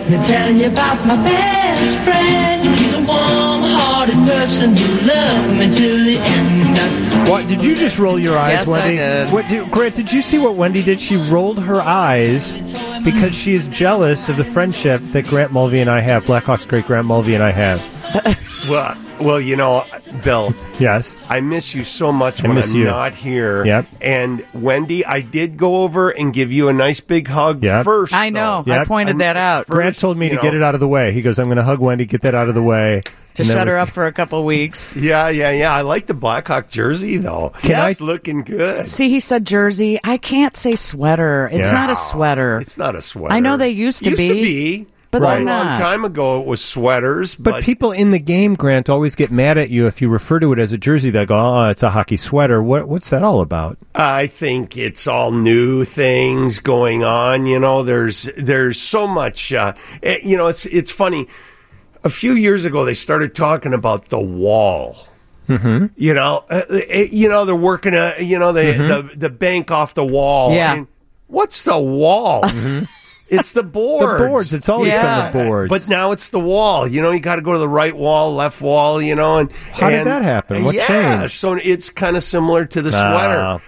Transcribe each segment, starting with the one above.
Let me tell you about my best friend. He's a warm-hearted person who loved me till the end. What, did you just roll your eyes, Yes, Wendy? I did. Grant, did you see what Wendy did? She rolled her eyes because she is jealous of the friendship that Grant Mulvey and I have, Blackhawks great Grant Mulvey and I have. Well, you know, Bill. Yes. I miss you so much when I'm not here. Yep. And Wendy, I did go over and give you a nice big hug first. I know. Yep. I pointed that out. Grant told me to get it out of the way. He goes, I'm going to hug Wendy, get that out of the way. To shut her up for a couple weeks. Yeah. I like the Blackhawk jersey, though. It's looking good. See, he said jersey. I can't say sweater. It's not a sweater. It's not a sweater. I know they used to be. But a they're not. long time ago, it was sweaters. But people in the game, Grant, always get mad at you if you refer to it as a jersey. They go, oh, it's a hockey sweater. What's that all about? I think it's all new things going on. You know, there's so much. You know, it's funny. A few years ago, they started talking about the wall. Mm-hmm. You know, they're working. The bank off the wall. Yeah. I mean, what's the wall? Mm-hmm. It's the boards. The boards. It's always been the boards. But now it's the wall. You know, you got to go to the right wall, left wall, you know. And how did that happen? What changed? So it's kind of similar to the sweater.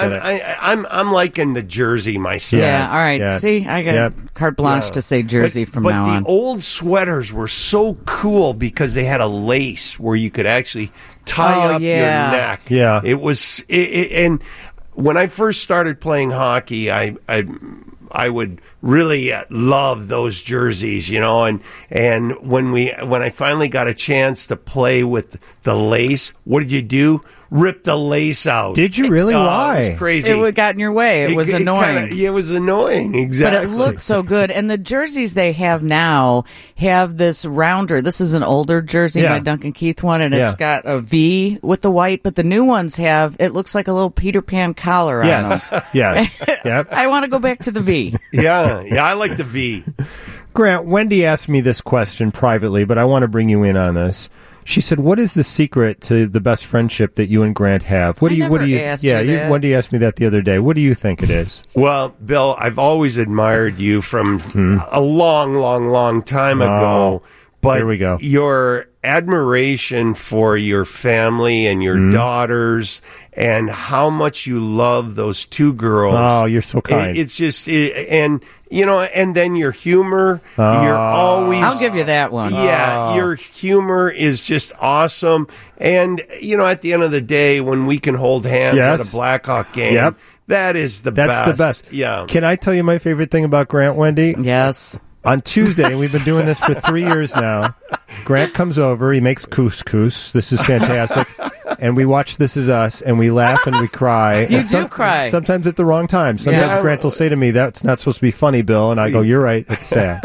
I'm liking the jersey myself. Yeah, all right. Yeah. See, I got carte blanche to say jersey from now on. But the old sweaters were so cool because they had a lace where you could actually tie up your neck. Yeah. It was... and when I first started playing hockey, I would really love those jerseys, you know, and when I finally got a chance to play with the lace, what did you do? Rip the lace out. Did you really? Why? It was crazy. It got in your way. It was annoying. It was annoying, exactly. But it looked so good. And the jerseys they have now have this rounder. This is an older jersey, my Duncan Keith one, and it's got a V with the white. But the new ones it looks like a little Peter Pan collar on them. Yes. Yep. I want to go back to the V. Yeah, I like the V. Grant, Wendy asked me this question privately, but I want to bring you in on this. She said, "What is the secret to the best friendship that you and Grant have?" Wendy asked me that the other day. What do you think it is? Well, Bill, I've always admired you from a long, long, long time ago. But here we go. Your admiration for your family and your daughters and how much you love those two girls. Oh, you're so kind. It's just, and then your humor. You're always... I'll give you that one. Yeah, your humor is just awesome. And, at the end of the day, when we can hold hands at a Blackhawk game, that is the best. That's the best. Yeah. Can I tell you my favorite thing about Grant, Wendy? Yes. On Tuesday, and we've been doing this for 3 years now, Grant comes over, he makes couscous. This is fantastic. And we watch This Is Us, and we laugh and we cry. You do cry. Sometimes at the wrong time. Sometimes Grant will say to me, "That's not supposed to be funny, Bill." And I go, "You're right, it's sad."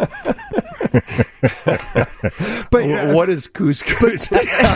But what is couscous?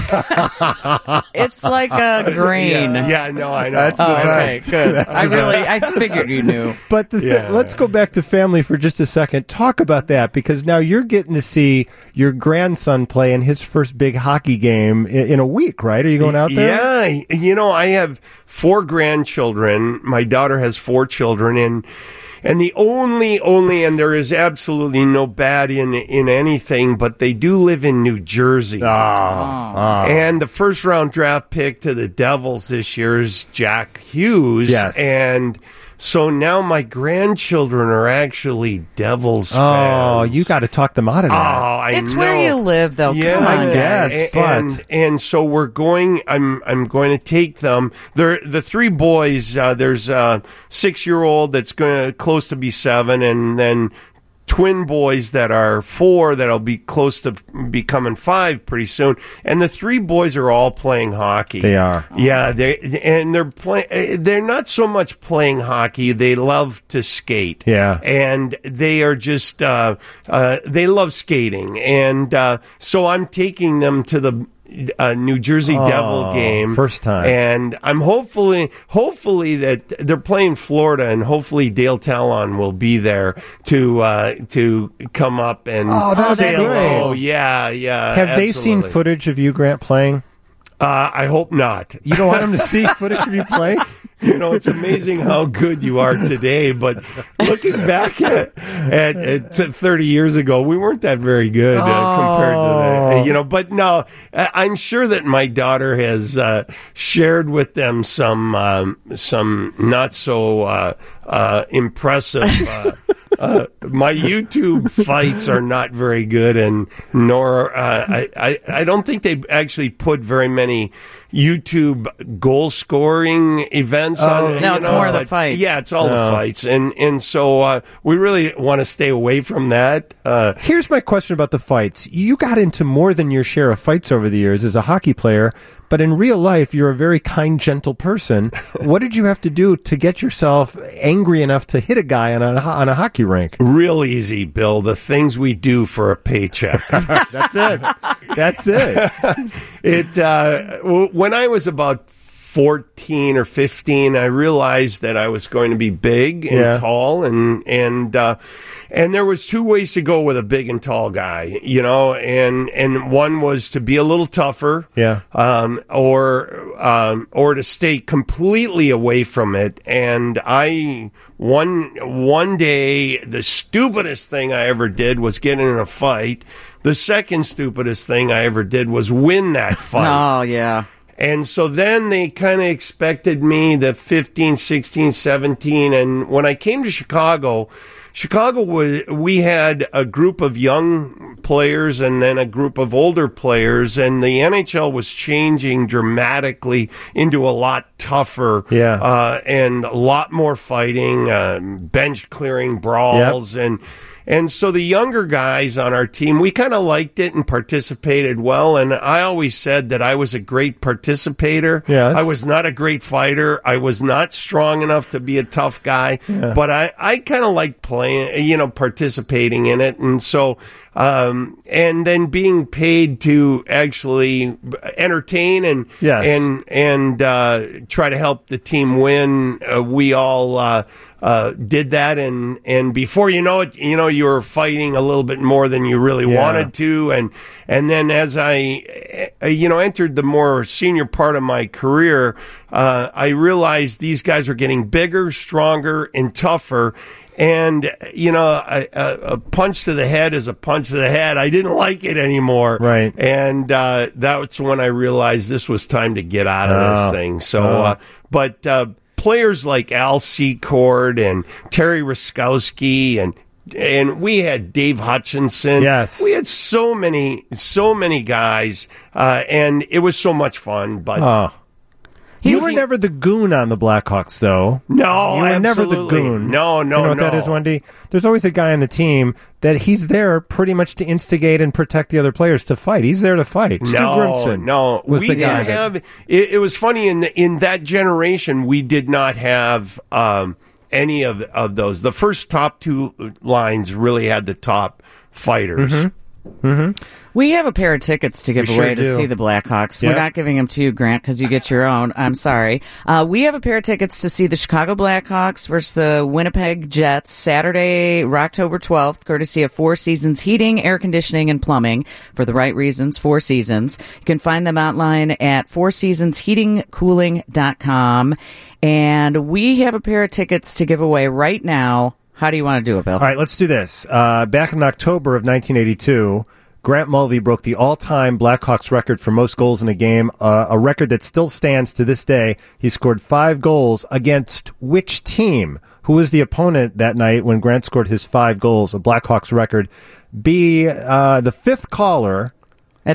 It's like a grain. Yeah, no, I know. That's the okay, best. good. That's I figured you knew. But let's go back to family for just a second. Talk about that, because now you're getting to see your grandson play in his first big hockey game in a week, right? Are you going out there? Yeah, I have 4 grandchildren. My daughter has 4 children, and the only, and there is absolutely no bad in anything, but they do live in New Jersey. And the first round draft pick to the Devils this year is Jack Hughes. Yes. And so now my grandchildren are actually Devils fans. Oh, you got to talk them out of that. Oh, I It's know. where you live, though. Yeah, Come on, I guess. and so we're going. I'm going to take them. They're the 3 boys. There's a 6-year-old that's going to close to be 7, and then twin boys that are 4 that'll be close to becoming 5 pretty soon. And the 3 boys are all playing hockey. They are. Yeah, they're not so much playing hockey. They love to skate. Yeah. And they are just they love skating. And so I'm taking them to the New Jersey Devil game first time, and I'm hopefully that they're playing Florida, and hopefully Dale Talon will be there to come up and say hello. Yeah. Have they seen footage of you, Grant, playing? I hope not. You don't want them to see footage of you playing? It's amazing how good you are today. But looking back at 30 years ago, we weren't that very good compared to that. But no, I'm sure that my daughter has shared with them some not so impressive. My YouTube fights are not very good, and nor I don't think they actually put very many YouTube goal scoring events on. No, it's more of the fights. Yeah, it's all the fights, and so we really want to stay away from that. Here's my question about the fights. You got into more than your share of fights over the years as a hockey player, but in real life, you're a very kind, gentle person. What did you have to do to get yourself angry enough to hit a guy on a hockey rink? Real easy, Bill. The things we do for a paycheck. That's it. That's it. When I was about 14 or 15, I realized that I was going to be big and tall, and there was two ways to go with a big and tall guy, and one was to be a little tougher, or to stay completely away from it. And one day, the stupidest thing I ever did was get in a fight. The second stupidest thing I ever did was win that fight. Oh, yeah. And so then they kind of expected me the 15, 16, 17. And when I came to Chicago, we had a group of young players and then a group of older players, and the NHL was changing dramatically into a lot tougher and a lot more fighting, bench clearing brawls, and so the younger guys on our team, we kind of liked it and participated well. And I always said that I was a great participator. Yes. I was not a great fighter. I was not strong enough to be a tough guy. Yeah. But I kind of liked playing, participating in it. And so, and then being paid to actually entertain and try to help the team win. We all did that, and before you know it, you were fighting a little bit more than you really wanted to, and then as I entered the more senior part of my career, I realized these guys were getting bigger, stronger, and tougher. And, a punch to the head is a punch to the head. I didn't like it anymore. Right. And that's when I realized this was time to get out of this thing. So, but players like Al Secord and Terry Ruskowski and we had Dave Hutchinson. Yes. We had so many guys, and it was so much fun. But you were never the goon on the Blackhawks, though. No, you were absolutely. never the goon. No. You know what that is, Wendy? There's always a guy on the team that he's there pretty much to instigate and protect the other players to fight. He's there to fight. Stu Grimson was the guy. It was funny in that generation. We did not have any of those. The first top two lines really had the top fighters. Mm-hmm. Mm-hmm. We have a pair of tickets to give away to see the Blackhawks. We're not giving them to you, Grant, because you get your own. I'm sorry. We have a pair of tickets to see the Chicago Blackhawks versus the Winnipeg Jets Saturday, October 12th, courtesy of Four Seasons Heating, Air Conditioning, and Plumbing. For the right reasons, Four Seasons. You can find them online at fourseasonsheatingcooling.com. And we have a pair of tickets to give away right now. How do you want to do it, Bill? All right, let's do this. Back in October of 1982, Grant Mulvey broke the all-time Blackhawks record for most goals in a game, a record that still stands to this day. He scored 5 goals against which team? Who was the opponent that night when Grant scored his 5 goals, a Blackhawks record? Be the fifth caller at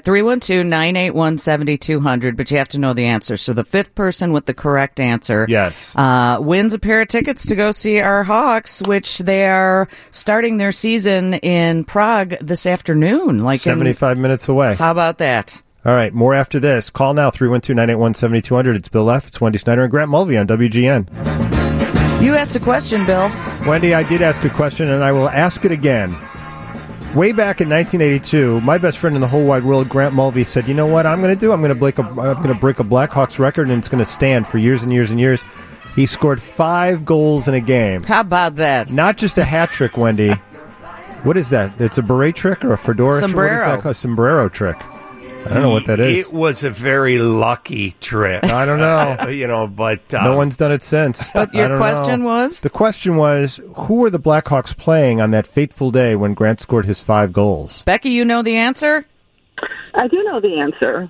312-981-7200, but you have to know the answer. So the fifth person with the correct answer wins a pair of tickets to go see our Hawks, which they are starting their season in Prague this afternoon. 75 minutes away. How about that? All right, more after this. Call now, 312-981-7200. It's Bill F., it's Wendy Snyder, and Grant Mulvey on WGN. You asked a question, Bill. Wendy, I did ask a question, and I will ask it again. Way back in 1982, my best friend in the whole wide world, Grant Mulvey, said, "You know what I'm going to do? I'm going to break a Blackhawks record, and it's going to stand for years and years and years." He scored 5 goals in a game. How about that? Not just a hat trick, Wendy. What is that? It's a beret trick or a fedora? Sombrero. What is that called? A sombrero trick. I don't know what that is. It was a very lucky trip. I don't know. But no one's done it since. But your question was? The question was, who were the Blackhawks playing on that fateful day when Grant scored his 5 goals? Becky, you know the answer? I do know the answer.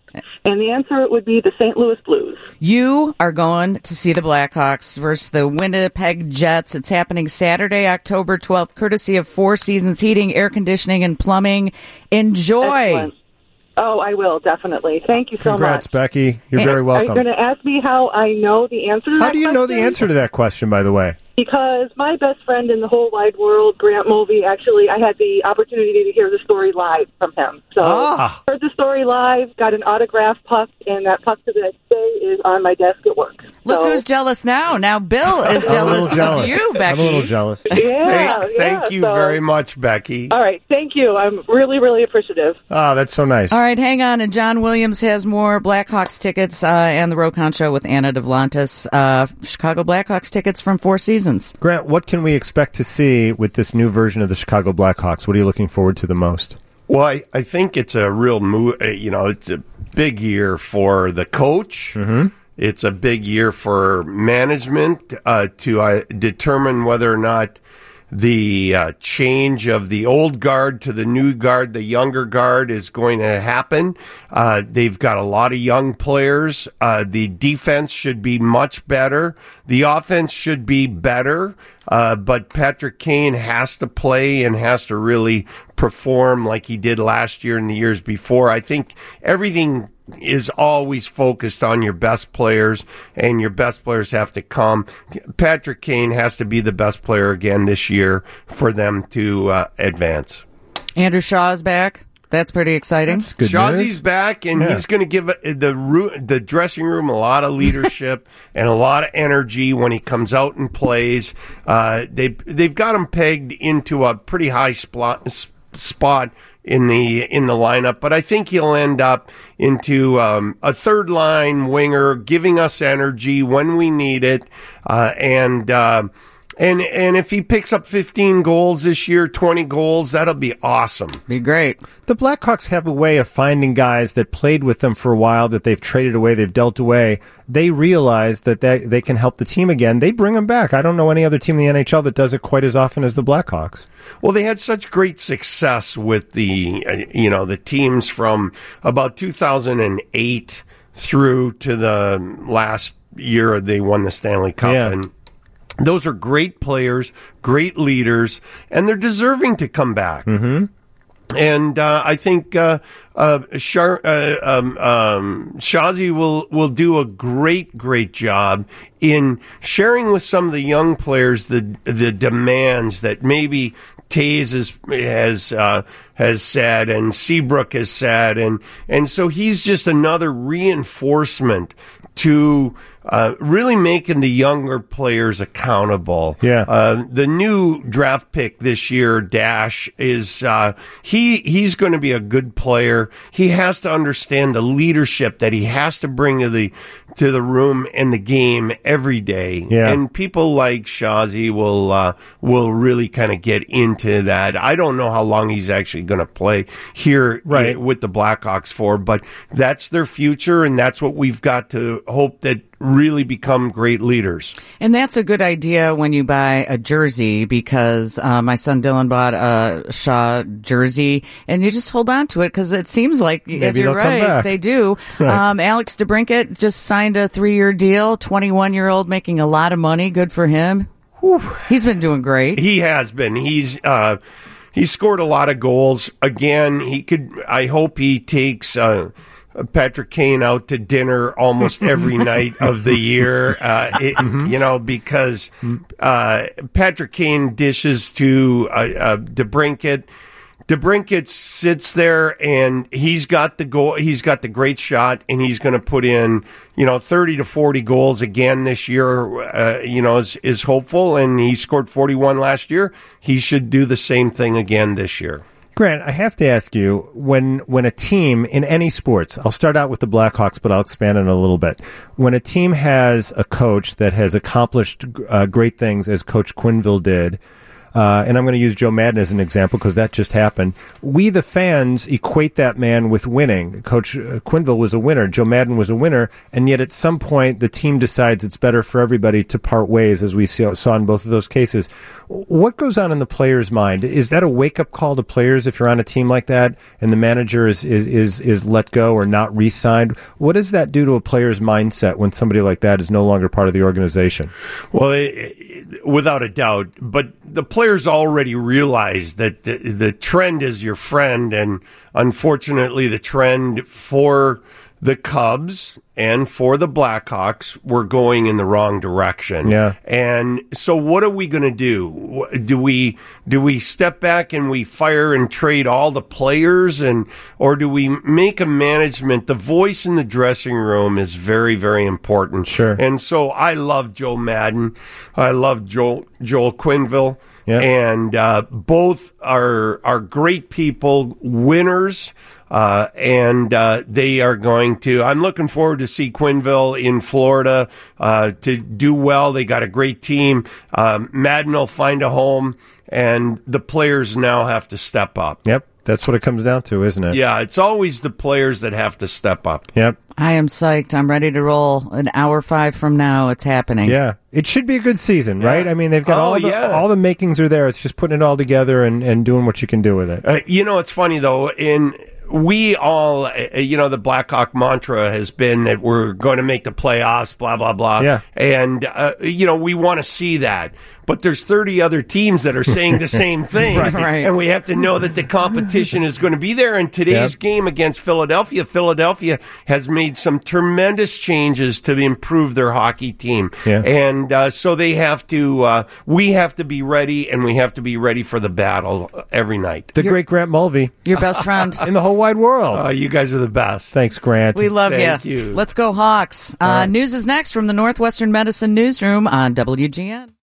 And the answer would be the St. Louis Blues. You are going to see the Blackhawks versus the Winnipeg Jets. It's happening Saturday, October 12th, courtesy of Four Seasons Heating, Air Conditioning, and Plumbing. Enjoy. Excellent. Oh, I will, definitely. Thank you so much. Congrats, Becky. You're very welcome. Are you going to ask me how I know the answer to that question? How do you know the answer to that question, by the way? Because my best friend in the whole wide world, Grant Mulvey, actually, I had the opportunity to hear the story live from him. So heard the story live, got an autographed puck, and that puck to this day is on my desk at work. Look who's jealous now. Now Bill is jealous of you, Becky. I'm a little jealous. Thank you very much, Becky. All right, thank you. I'm really, really appreciative. Oh, that's so nice. All right, hang on. And John Williams has more Blackhawks tickets and the Rokon Show with Anna Devlantis. Chicago Blackhawks tickets from Four Seasons. Grant, what can we expect to see with this new version of the Chicago Blackhawks? What are you looking forward to the most? Well, I think it's a real move. It's a big year for the coach. Mm-hmm. It's a big year for management to determine whether or not the change of the old guard to the new guard, the younger guard, is going to happen. They've got a lot of young players. The defense should be much better. The offense should be better. But Patrick Kane has to play and has to really perform like he did last year and the years before. I think everything is always focused on your best players, and your best players have to come. Patrick Kane has to be the best player again this year for them to advance. Andrew Shaw's back. That's pretty exciting. That's good Shawzy's news. back, and he's going to give the dressing room a lot of leadership and a lot of energy when he comes out and plays. They've got him pegged into a pretty high spot in the lineup, but I think he'll end up into a third line winger, giving us energy when we need it, and if he picks up 15 goals this year, 20 goals, that'll be awesome. Be great. The Blackhawks have a way of finding guys that played with them for a while, that they've traded away, they've dealt away. They realize that they can help the team again. They bring them back. I don't know any other team in the NHL that does it quite as often as the Blackhawks. Well, they had such great success with the teams from about 2008 through to the last year they won the Stanley Cup. Yeah. And those are great players, great leaders, and they're deserving to come back. Mm-hmm. And I think Shawzy will do a great job in sharing with some of the young players the demands that maybe Taze has said and Seabrook has said, and so he's just another reinforcement to really making the younger players accountable. Yeah. The new draft pick this year, Dash, is he's going to be a good player. He has to understand the leadership that he has to bring to the room and the game every day. Yeah. And people like Shawzy will really kind of get into that. I don't know how long he's actually going to play here with the Blackhawks for, but that's their future, and that's what we've got to hope that really become great leaders. And that's a good idea when you buy a jersey, because my son Dylan bought a Shaw jersey, and you just hold on to it because it seems like, maybe as you're right, they do. Right. Alex DeBrincat just signed a 3-year deal, 21-year-old, making a lot of money. Good for him. Whew. He's been doing great. He has been. He's scored a lot of goals. Again, I hope he takes Patrick Kane out to dinner almost every night of the year, because Patrick Kane dishes to DeBrincat. DeBrincat sits there and he's got the goal. He's got the great shot, and he's going to put in 30 to 40 goals again this year. Is hopeful, and he scored 41 last year. He should do the same thing again this year. Grant, I have to ask you, when a team in any sports, I'll start out with the Blackhawks, but I'll expand on it a little bit. When a team has a coach that has accomplished great things, as Coach Quenneville did, and I'm going to use Joe Maddon as an example because that just happened. We, the fans, equate that man with winning. Coach Quenneville was a winner. Joe Maddon was a winner. And yet at some point, the team decides it's better for everybody to part ways, as we saw in both of those cases. What goes on in the player's mind? Is that a wake-up call to players if you're on a team like that and the manager is let go or not re-signed? What does that do to a player's mindset when somebody like that is no longer part of the organization? Well, without a doubt, but the players already realize that the trend is your friend, and unfortunately the trend for the Cubs and for the Blackhawks were going in the wrong direction. Yeah. And so what are we going to do? Do we step back and we fire and trade all the players, or do we make a management? The voice in the dressing room is very, very important. Sure. And so I love Joe Maddon. I love Joel Quenneville. Yep. And both are great people, winners. And they are going to. I'm looking forward to see Quenneville in Florida to do well. They got a great team. Maddon will find a home, and the players now have to step up. Yep, that's what it comes down to, isn't it? Yeah, it's always the players that have to step up. Yep. I am psyched. I'm ready to roll. An hour 5 from now, it's happening. Yeah. It should be a good season, right? Yeah. I mean, they've got all the makings are there. It's just putting it all together and doing what you can do with it. It's funny, though, we all, the Blackhawk mantra has been that we're going to make the playoffs, blah, blah, blah. Yeah. And, we want to see that. But there's 30 other teams that are saying the same thing. Right. And we have to know that the competition is going to be there. In today's game against Philadelphia has made some tremendous changes to improve their hockey team. Yeah. And so they have to, we have to be ready, and we have to be ready for the battle every night. The great Grant Mulvey. Your best friend. In the whole wide world. You guys are the best. Thanks, Grant. We love Thank you. Let's go Hawks. News is next from the Northwestern Medicine Newsroom on WGN.